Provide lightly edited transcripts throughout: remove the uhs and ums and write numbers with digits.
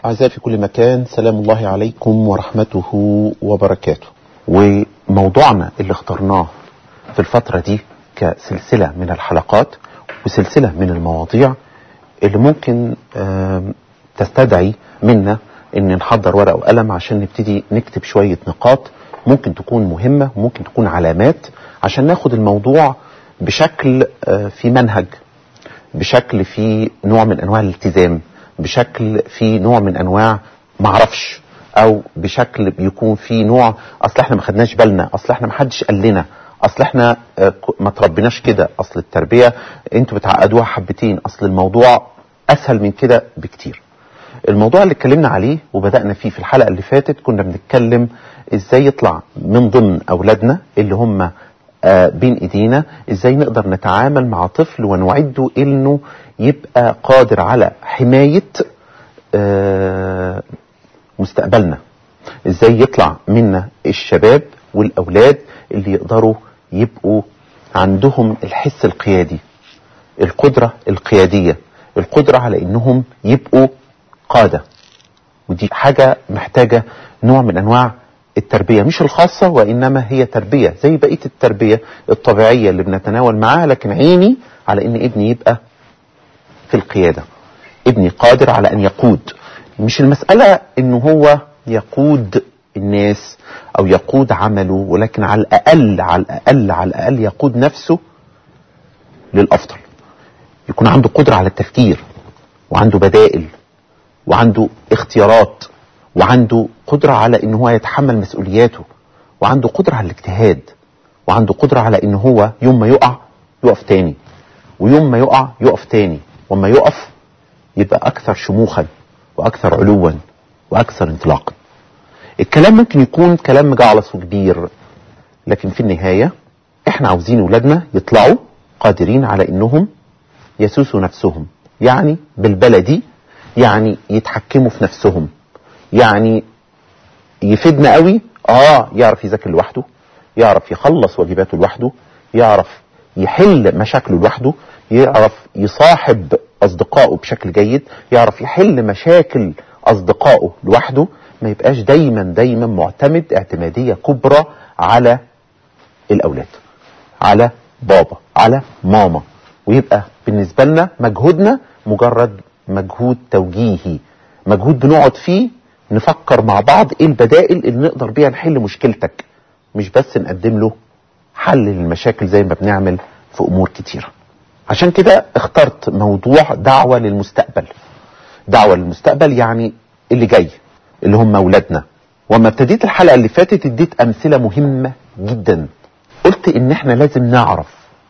أعزائي في كل مكان، سلام الله عليكم ورحمته وبركاته. وموضوعنا اللي اخترناه في الفترة دي كسلسلة من الحلقات وسلسلة من المواضيع اللي ممكن تستدعي منا ان نحضر ورقة وقلم عشان نبتدي نكتب شوية نقاط ممكن تكون مهمة وممكن تكون علامات عشان ناخد الموضوع بشكل في منهج، بشكل في نوع من انواع الالتزام، بشكل في نوع من انواع معرفش، او بشكل بيكون في نوع اصل احنا ما خدناش بالنا، اصل احنا ما حدش قال لنا، اصل احنا ما تربيناش كده، اصل التربية انتوا بتعقدوها حبتين، اصل الموضوع اسهل من كده بكتير. الموضوع اللي اتكلمنا عليه وبدأنا فيه في الحلقة اللي فاتت كنا بنتكلم ازاي يطلع من ضمن اولادنا اللي هم بين ايدينا، ازاي نقدر نتعامل مع طفل ونعده انه يبقى قادر على حماية مستقبلنا، ازاي يطلع منا الشباب والاولاد اللي يقدروا يبقوا عندهم الحس القيادي، القدرة القيادية، القدرة على انهم يبقوا قادة. ودي حاجة محتاجة نوع من انواع التربية مش الخاصة، وإنما هي تربية زي بقية التربية الطبيعية اللي بنتناول معاها، لكن عيني على إن ابني يبقى في القيادة، ابني قادر على أن يقود. مش المسألة إنه هو يقود الناس أو يقود عمله، ولكن على الأقل يقود نفسه للأفضل، يكون عنده قدرة على التفكير وعنده بدائل وعنده اختيارات وعنده قدرة على انه هو يتحمل مسؤولياته وعنده قدرة على الاجتهاد وعنده قدرة على انه هو يوم ما يقع يقف تاني، ويوم ما يقع يقف تاني، وما يقف يبقى اكثر شموخا واكثر علوا واكثر انطلاقا. الكلام ممكن يكون كلام مجعلص وكبير، لكن في النهاية احنا عاوزين ولادنا يطلعوا قادرين على انهم يسوسوا نفسهم، يعني بالبلدي يعني يتحكموا في نفسهم، يعني يفيدنا قوي. يعرف يذاكر لوحده، يعرف يخلص واجباته لوحده، يعرف يحل مشاكله لوحده، يعرف يصاحب اصدقائه بشكل جيد، يعرف يحل مشاكل اصدقائه لوحده، ما يبقاش دايما معتمد اعتمادية كبرى على الاولاد، على بابا، على ماما، ويبقى بالنسبة لنا مجهودنا مجرد مجهود توجيهي، مجهود بنقعد فيه نفكر مع بعض ايه البدائل اللي نقدر بيها نحل مشكلتك، مش بس نقدم له حل للمشاكل زي ما بنعمل في امور كتيرة. عشان كده اخترت موضوع دعوة للمستقبل. دعوة للمستقبل يعني اللي جاي، اللي هم اولادنا. وما ابتديت الحلقة اللي فاتت اديت امثلة مهمة جدا، قلت ان احنا لازم نعرف،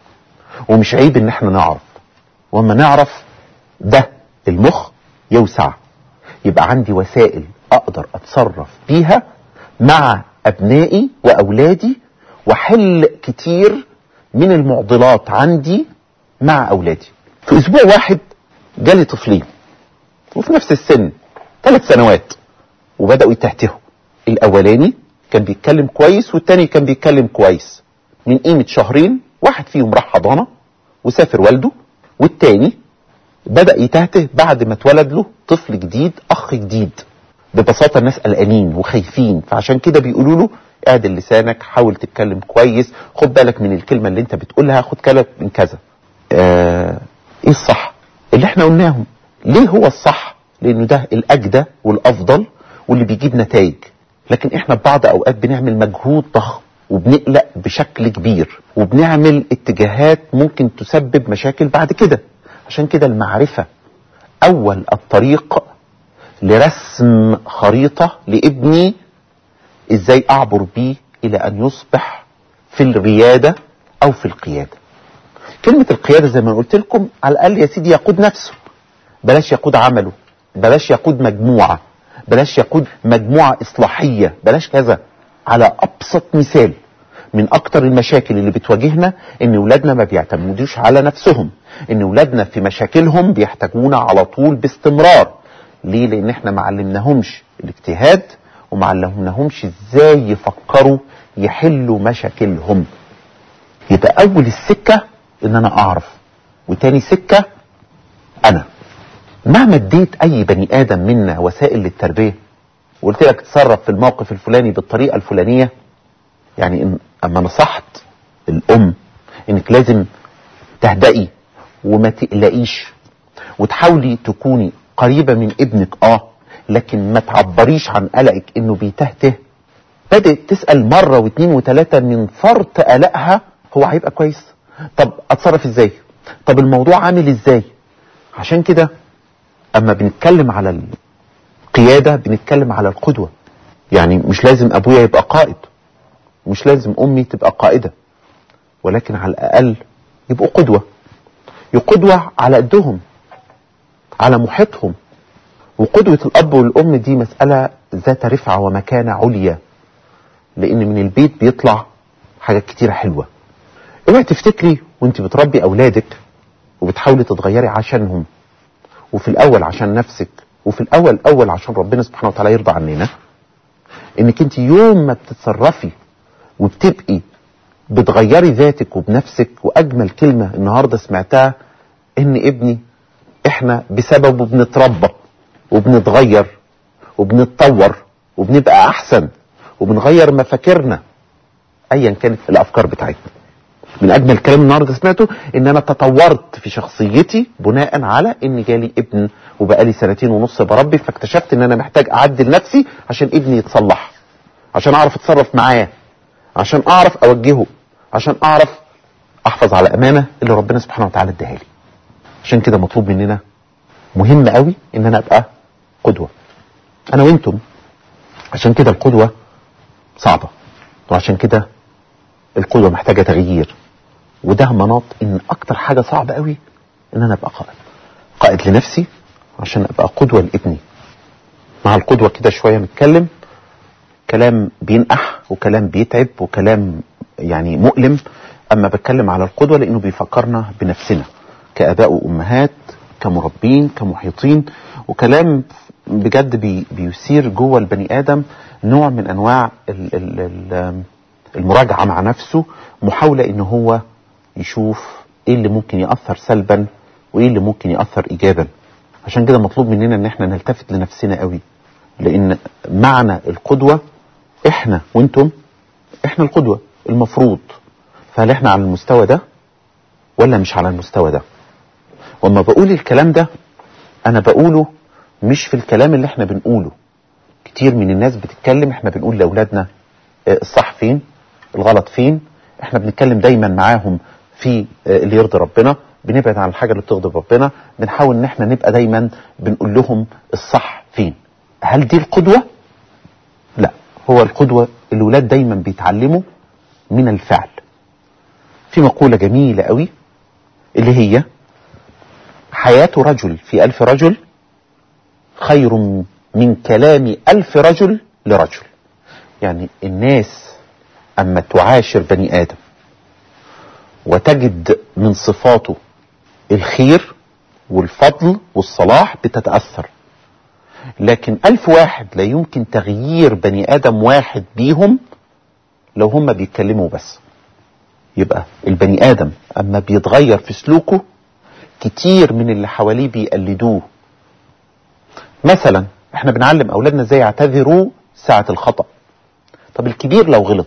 ومش عيب ان احنا نعرف، وما نعرف ده المخ يوسع، يبقى عندي وسائل اقدر اتصرف بيها مع ابنائي واولادي، وحل كتير من المعضلات عندي مع اولادي. في اسبوع واحد جالي طفلين وفي نفس السن 3 سنوات وبدأوا يتهتهوا. الاولاني كان بيتكلم كويس والتاني كان بيتكلم كويس. من قيمة شهرين واحد فيهم راح حضانة وسافر والده، والتاني بدأ يتهته بعد ما اتولد له طفل جديد، اخ جديد. ببساطة الناس قلقانين وخايفين، فعشان كده بيقولوا له اعدل لسانك، حاول تتكلم كويس، خد بالك من الكلمة اللي انت بتقولها، خد بالك من كذا. ايه الصح اللي احنا قلناهم؟ ليه هو الصح؟ لانه ده الاجدى والافضل واللي بيجيب نتائج. لكن احنا ببعض اوقات بنعمل مجهود ضخم وبنقلق بشكل كبير وبنعمل اتجاهات ممكن تسبب مشاكل بعد كده. عشان كده المعرفة اول الطريق لرسم خريطة لابني ازاي اعبر بيه الى ان يصبح في الريادة او في القيادة. كلمة القيادة زي ما قلت لكم على الاقل يا سيدي يقود نفسه، بلاش يقود عمله، بلاش يقود مجموعة، بلاش يقود مجموعة اصلاحية، بلاش كذا. على ابسط مثال من اكتر المشاكل اللي بتواجهنا ان ولادنا ما بيعتمدوش على نفسهم، ان ولادنا في مشاكلهم بيحتاجونا على طول باستمرار. ليه؟ لان احنا ما علمناهمش الاجتهاد وما علمناهمش ازاي يفكروا يحلوا مشاكلهم. يبقى اول السكة ان انا اعرف، وتاني سكة انا مهما اديت اي بني ادم منا وسائل للتربية وقلت لك تصرف في الموقف الفلاني بالطريقة الفلانية، يعني اما نصحت الام انك لازم تهدئي وما تقلقيش وتحاولي تكوني قريبة من ابنك، لكن ما تعبريش عن قلقك انه بيتهته، بدأت تسأل مرة واثنين وثلاثة من فرط قلقها هو هيبقى كويس؟ طب اتصرف ازاي؟ طب الموضوع عامل ازاي؟ عشان كده اما بنتكلم على القيادة بنتكلم على القدوة. يعني مش لازم ابويا يبقى قائد، مش لازم امي تبقى قائدة، ولكن على الاقل يبقوا قدوة، يقدوة على قدهم، على محيطهم. وقدوة الاب والام دي مسألة ذات رفعة ومكانة عليا، لان من البيت بيطلع حاجات كتيرة حلوة. اوعي تفتكري وانت بتربي اولادك وبتحاولي تتغيري عشانهم، وفي الاول عشان نفسك، وفي الاول عشان ربنا سبحانه وتعالى يرضى عننا، انك انت يوم ما بتتصرفي وبتبقي بتغيري ذاتك وبنفسك. واجمل كلمة النهاردة سمعتها ان ابني احنا بسببه بنتربى وبنتغير وبنتطور وبنبقى احسن وبنغير مفاكرنا ايا كانت الافكار بتاعتنا. من اجمل كلام النهارده سمعته ان انا تطورت في شخصيتي بناء على ان جالي ابن وبقالي 2.5 سنين بربي، فاكتشفت ان انا محتاج اعدل نفسي عشان ابني يتصلح، عشان اعرف اتصرف معاه، عشان اعرف اوجهه، عشان اعرف احفظ على امانه اللي ربنا سبحانه وتعالى اداها لي. عشان كده مطلوب مننا مهم قوي ان انا ابقى قدوه انا وانتم. عشان كده القدوه صعبه، وعشان كده القدوه محتاجه تغيير. وده مناط ان اكتر حاجه صعبه قوي ان انا ابقى قائد لنفسي عشان ابقى قدوه لابني. مع القدوه كده شويه نتكلم كلام بينقح وكلام بيتعب وكلام يعني مؤلم، اما بتكلم على القدوه لانه بيفكرنا بنفسنا كاباء وامهات، كمربين، كمحيطين، وكلام بجد بيثير جوه البني ادم نوع من انواع المراجعه مع نفسه، محاوله ان هو يشوف ايه اللي ممكن يأثر سلبا وايه اللي ممكن يأثر ايجابا. عشان كده مطلوب مننا ان احنا نلتفت لنفسنا قوي، لان معنى القدوة احنا وانتم، احنا القدوة المفروض. فهل احنا على المستوى ده ولا مش على المستوى ده؟ وما بقول الكلام ده انا بقوله مش في الكلام اللي احنا بنقوله. كتير من الناس بتتكلم احنا بنقول لاولادنا الصح فين، الغلط فين. احنا بنتكلم دايما معاهم في اللي يرضي ربنا، بنبعد عن الحاجة اللي بتغضب ربنا، بنحاول ان احنا نبقى دايما بنقول لهم الصح فين. هل دي القدوة؟ لا، هو القدوة الولاد دايما بيتعلموا من الفعل. في مقولة جميلة قوي اللي هي حياة رجل في 1000 رجل خير من كلام 1000 رجل لرجل. يعني الناس اما تعاشر بني ادم وتجد من صفاته الخير والفضل والصلاح بتتأثر، لكن 1000 واحد لا يمكن تغيير بني ادم واحد بيهم لو هم بيتكلموا بس. يبقى البني ادم اما بيتغير في سلوكه كتير من اللي حواليه بيقلدوه. مثلا احنا بنعلم اولادنا ازاي يعتذروا ساعة الخطأ. طب الكبير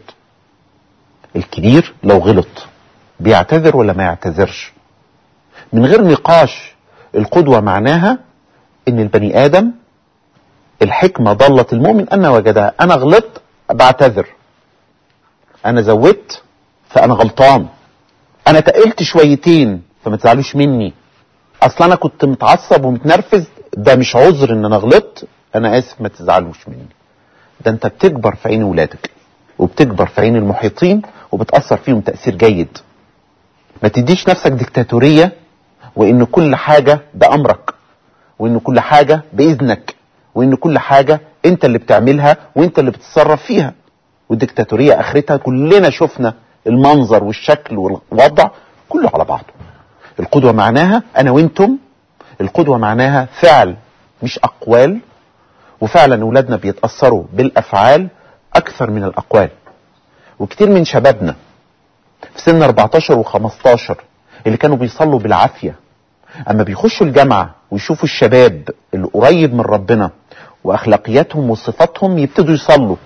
لو غلط بيعتذر ولا ما يعتذرش؟ من غير نقاش. القدوة معناها ان البني ادم الحكمة ضلت المؤمن ان وجدها. انا غلطت بعتذر، انا زودت فانا غلطان، انا تقلت شويتين فما تزعلوش مني، اصلا انا كنت متعصب ومتنرفز، ده مش عذر ان انا غلطت، انا اسف ما تزعلوش مني. ده انت بتكبر في عين ولادك وبتكبر في عين المحيطين وبتأثر فيهم تأثير جيد. ما تديش نفسك ديكتاتورية وان كل حاجة بأمرك وان كل حاجة بإذنك وان كل حاجة انت اللي بتعملها وانت اللي بتتصرف فيها. والديكتاتورية اخرتها كلنا شفنا المنظر والشكل والوضع كله على بعضه. القدوة معناها انا وانتم، القدوة معناها فعل مش اقوال. وفعلا اولادنا بيتأثروا بالافعال اكثر من الاقوال. وكتير من شبابنا في سن 14 و15 اللي كانوا بيصلوا بالعافية، اما بيخشوا الجامعة ويشوفوا الشباب اللي قريب من ربنا واخلاقياتهم وصفاتهم يبتدوا يصلوا،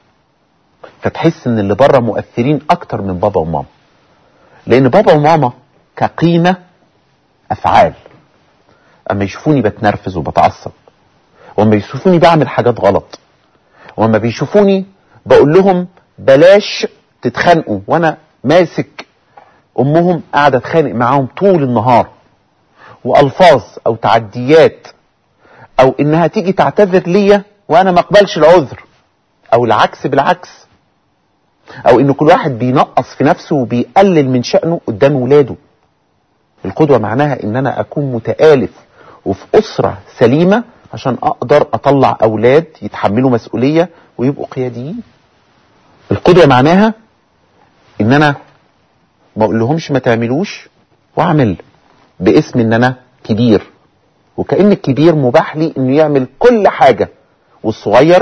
فتحس ان اللي بره مؤثرين اكتر من بابا وماما، لان بابا وماما كقيمة افعال، اما يشوفوني بتنرفز وبتعصب، واما يشوفوني بعمل حاجات غلط، واما بيشوفوني بقول لهم بلاش تتخانقوا وانا ماسك امهم قاعدة اتخانق معاهم طول النهار، والفاظ او تعديات او انها تيجي تعتذر ليا وانا ما اقبلش العذر، او العكس بالعكس، او ان كل واحد بينقص في نفسه وبيقلل من شأنه قدام ولاده. القدوة معناها ان انا اكون متآلف وفي اسرة سليمة عشان اقدر اطلع اولاد يتحملوا مسؤولية ويبقوا قياديين. القدوة معناها ان انا ما اقول لهمش ما تعملوش واعمل باسم ان انا كبير، وكأن الكبير مباح لي انه يعمل كل حاجة والصغير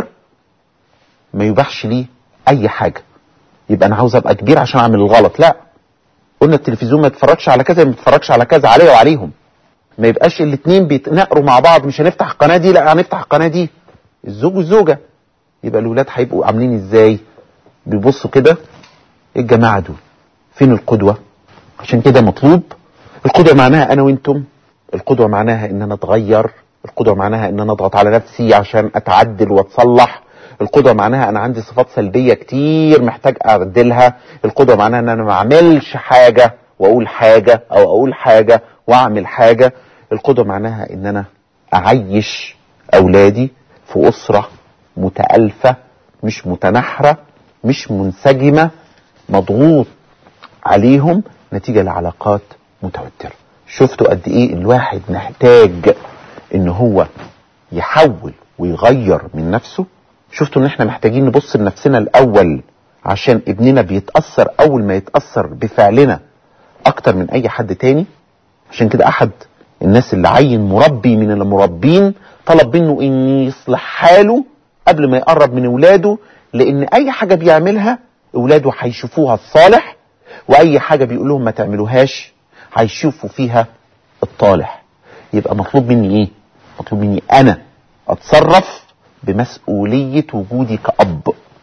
ما يباحش ليه اي حاجة، يبقى انا عاوز ابقى كبير عشان اعمل الغلط. لا، قلنا التلفزيون ما يتفرجش على كذا، ما يتفرجش على كذا، عليه وعليهم، ما يبقاش الاتنين بيتناقروا مع بعض، مش هنفتح القناة دي، لا هنفتح القناة دي، الزوج والزوجة. يبقى الولاد هيبقوا عاملين ازاي؟ بيبصوا كده الجماعة دول فين القدوة؟ عشان كده مطلوب القدوة معناها انا وانتم، القدوة معناها ان انا اتغير، القدوة معناها ان انا اضغط على نفسي عشان اتعدل واتصلح، القدوة معناها انا عندي صفات سلبية كتير محتاج اعدلها، القدوة معناها ان انا ما اعملش حاجة واقول حاجة او اقول حاجة واعمل حاجة، القدوة معناها ان انا اعيش اولادي في اسرة متألفة مش متنحرة مش منسجمة مضغوط عليهم نتيجة لعلاقات متوترة. شفتوا قد ايه الواحد محتاج ان هو يحول ويغير من نفسه؟ شفتوا ان احنا محتاجين نبص لنفسنا الاول عشان ابننا بيتأثر اول ما يتأثر بفعلنا اكتر من اي حد تاني. عشان كده احد الناس اللي عين مربي من المربين طلب منه ان يصلح حاله قبل ما يقرب من اولاده، لان اي حاجة بيعملها اولاده هيشوفوها الصالح، واي حاجة بيقول لهم ما تعملوهاش هيشوفوا فيها الطالح. يبقى مطلوب مني ايه؟ مطلوب مني انا اتصرف بمسؤولية وجودي كأب.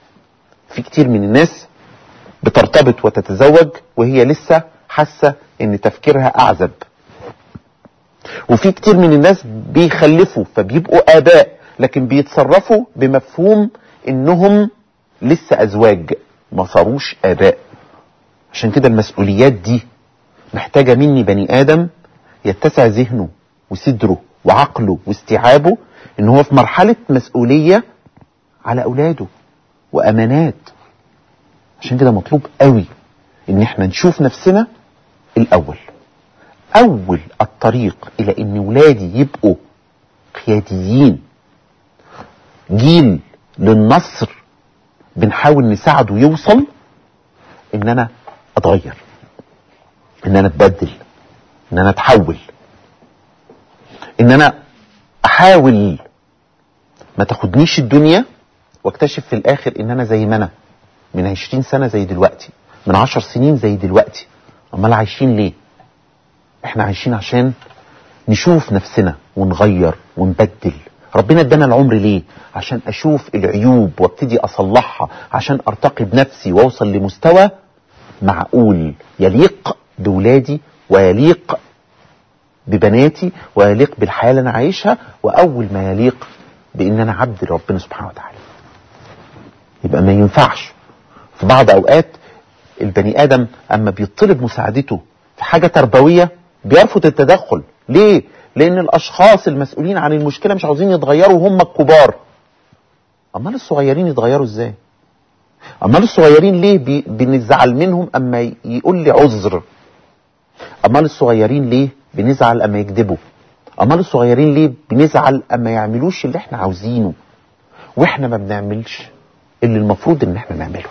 في كتير من الناس بترتبط وتتزوج وهي لسه حاسة ان تفكيرها اعزب، وفي كتير من الناس بيخلفوا فبيبقوا اباء لكن بيتصرفوا بمفهوم انهم لسه ازواج ما صاروش اباء. عشان كده المسؤوليات دي محتاجة مني بني ادم يتسع ذهنه وصدره وعقله واستيعابه ان هو في مرحلة مسؤولية على اولاده وامانات. عشان كده مطلوب قوي ان احنا نشوف نفسنا الاول. اول الطريق الى ان ولادي يبقوا قياديين، جيل للنصر بنحاول نساعده يوصل، ان انا اتغير، ان انا اتبدل، ان انا اتحول، ان انا احاول ما تاخدنيش الدنيا واكتشف في الاخر ان انا زي ما انا من 20 سنة زي دلوقتي، من 10 سنين زي دلوقتي. امال عايشين ليه؟ احنا عايشين عشان نشوف نفسنا ونغير ونبدل. ربنا ادانا العمر ليه؟ عشان اشوف العيوب وابتدي اصلحها، عشان ارتقي بنفسي واوصل لمستوى معقول يليق بولادي ويليق ببناتي ويليق بالحياة اللي انا عايشها، واول ما يليق بان انا عبد لربنا سبحانه وتعالى. يبقى ما ينفعش في بعض اوقات البني ادم اما بيطلب مساعدته في حاجة تربوية بيرفض التدخل. ليه؟ لان الاشخاص المسؤولين عن المشكلة مش عاوزين يتغيروا وهم الكبار. امال الصغيرين يتغيروا ازاي؟ امال الصغيرين ليه بنزعل منهم اما يقول لي عذر؟ امال الصغيرين ليه بنزعل اما يكذبوا؟ امال الصغيرين ليه بنزعل اما يعملوش اللي احنا عاوزينه واحنا ما بنعملش اللي المفروض ان احنا نعمله؟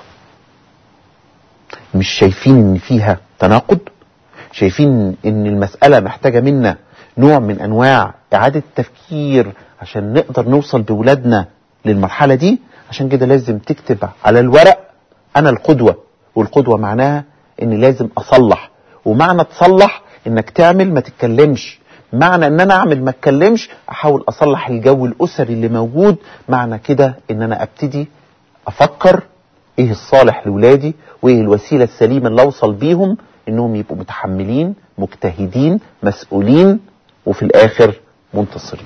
مش شايفين ان فيها تناقض؟ شايفين ان المسألة محتاجة منا نوع من انواع اعادة تفكير عشان نقدر نوصل بولادنا للمرحلة دي؟ عشان كده لازم تكتب على الورق انا القدوة، والقدوة معناها ان لازم اصلح، ومعنى تصلح انك تعمل ما تتكلمش، معنى ان انا اعمل ما اتكلمش احاول اصلح الجو الاسري اللي موجود. معنى كده ان انا ابتدي افكر ايه الصالح لولادي وايه الوسيلة السليمة اللي اوصل بيهم انهم يبقوا متحملين مجتهدين مسؤولين وفي الاخر منتصرين.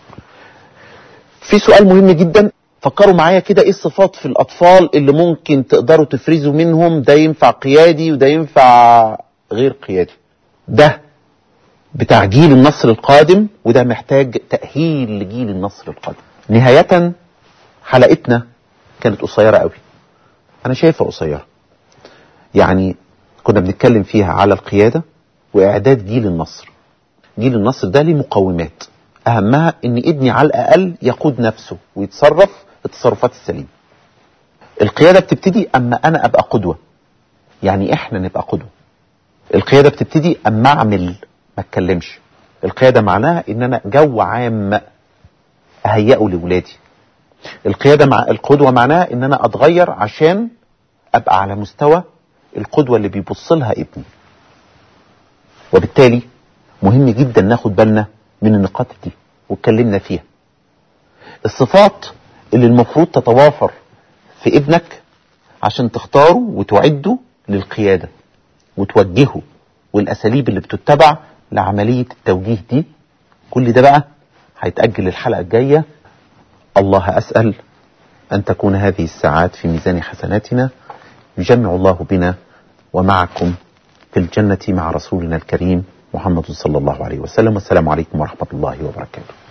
في سؤال مهم جدا، فكروا معايا كده ايه الصفات في الاطفال اللي ممكن تقدروا تفرزوا منهم ده ينفع قيادي وده ينفع غير قيادي. ده بتاع جيل النصر القادم وده محتاج تأهيل لجيل النصر القادم. نهاية حلقتنا كانت قصيرة قوي، انا شايفها قصيرة، يعني كنا بنتكلم فيها على القيادة واعداد جيل النصر. جيل النصر ده ليه مقومات، اهمها ان ابني على الاقل يقود نفسه ويتصرف التصرفات السليمة. القيادة بتبتدي اما انا ابقى قدوة، يعني احنا نبقى قدوة. القيادة بتبتدي اما اعمل ما اتكلمش. القيادة معناها ان انا جو عام اهيئه لولادي. القيادة مع القدوة معناها ان انا اتغير عشان ابقى على مستوى القدوة اللي بيبص لها ابني. وبالتالي مهم جدا ناخد بالنا من النقاط دي واتكلمنا فيها. الصفات اللي المفروض تتوافر في ابنك عشان تختاره وتعده للقيادة وتوجهه، والاساليب اللي بتتبع لعملية التوجيه دي. كل ده بقى هيتأجل الحلقة الجاية. الله أسأل أن تكون هذه الساعات في ميزان حسناتنا، يجمع الله بنا ومعكم في الجنة مع رسولنا الكريم محمد صلى الله عليه وسلم. والسلام عليكم ورحمة الله وبركاته.